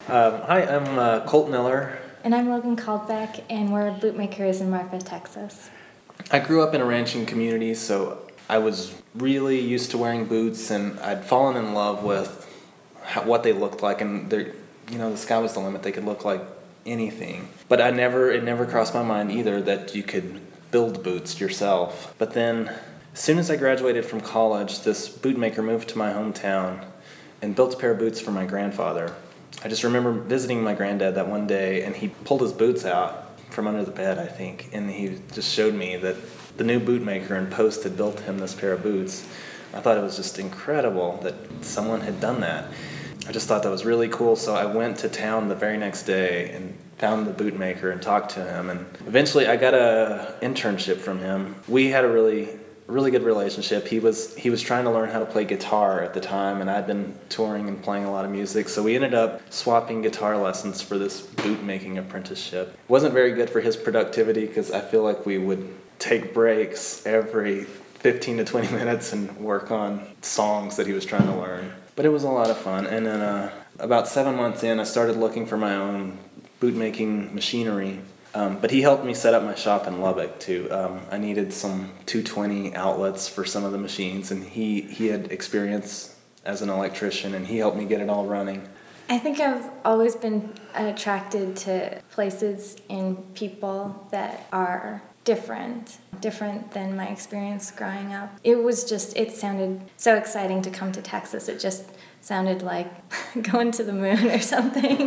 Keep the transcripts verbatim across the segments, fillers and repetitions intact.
Um, hi, I'm uh, Colt Miller. And I'm Logan Caldbeck, and we're bootmakers in Marfa, Texas. I grew up in a ranching community, so I was really used to wearing boots, and I'd fallen in love with how, what they looked like, and they're, you know, the sky was the limit. They could look like anything. But I never, it never crossed my mind either that you could build boots yourself. But then, as soon as I graduated from college, this bootmaker moved to my hometown and built a pair of boots for my grandfather. I just remember visiting my granddad that one day, and he pulled his boots out from under the bed, I think, and he just showed me that the new bootmaker in Post had built him this pair of boots. I thought it was just incredible that someone had done that. I just thought that was really cool, so I went to town the very next day and found the bootmaker and talked to him, and eventually I got a internship from him. We had a really really good relationship. He was he was trying to learn how to play guitar at the time, and I'd been touring and playing a lot of music, so we ended up swapping guitar lessons for this bootmaking apprenticeship. It wasn't very good for his productivity because I feel like we would take breaks every fifteen to twenty minutes and work on songs that he was trying to learn. But it was a lot of fun, and then uh, about seven months in, I started looking for my own bootmaking machinery. Um, but he helped me set up my shop in Lubbock too. Um, I needed some two twenty outlets for some of the machines, and he, he had experience as an electrician, and he helped me get it all running. I think I've always been attracted to places and people that are different, different than my experience growing up. It was just, it sounded so exciting to come to Texas. It just sounded like going to the moon or something.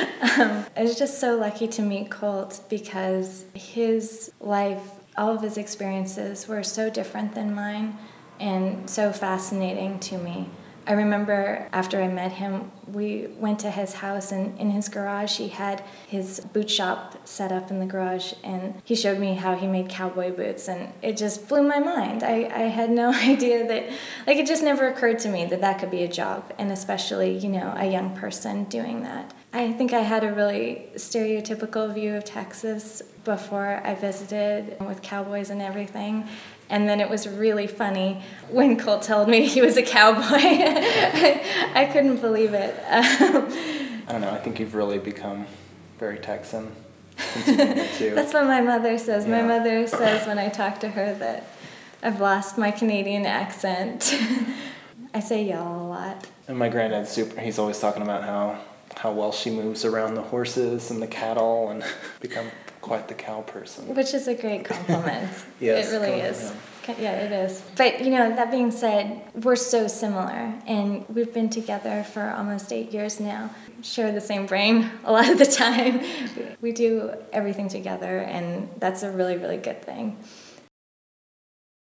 Um, I was just so lucky to meet Colt because his life, all of his experiences were so different than mine and so fascinating to me. I remember after I met him, we went to his house, and in his garage he had his boot shop set up in the garage, and he showed me how he made cowboy boots, and it just blew my mind. I, I had no idea that, like, it just never occurred to me that that could be a job, and especially, you know, a young person doing that. I think I had a really stereotypical view of Texas before I visited with cowboys and everything. And then it was really funny when Colt told me he was a cowboy. I, I couldn't believe it. Um, I don't know, I think you've really become very Texan since you've been here too. That's what my mother says. Yeah. My mother says when I talk to her that I've lost my Canadian accent. I say y'all a lot. And my granddad's super, he's always talking about how, how well she moves around the horses and the cattle and become quite the cow person. Which is a great compliment. Yes, it really is. Yeah. yeah, it is. But, you know, that being said, we're so similar, and we've been together for almost eight years now. Share the same brain a lot of the time. We do everything together, and that's a really, really good thing.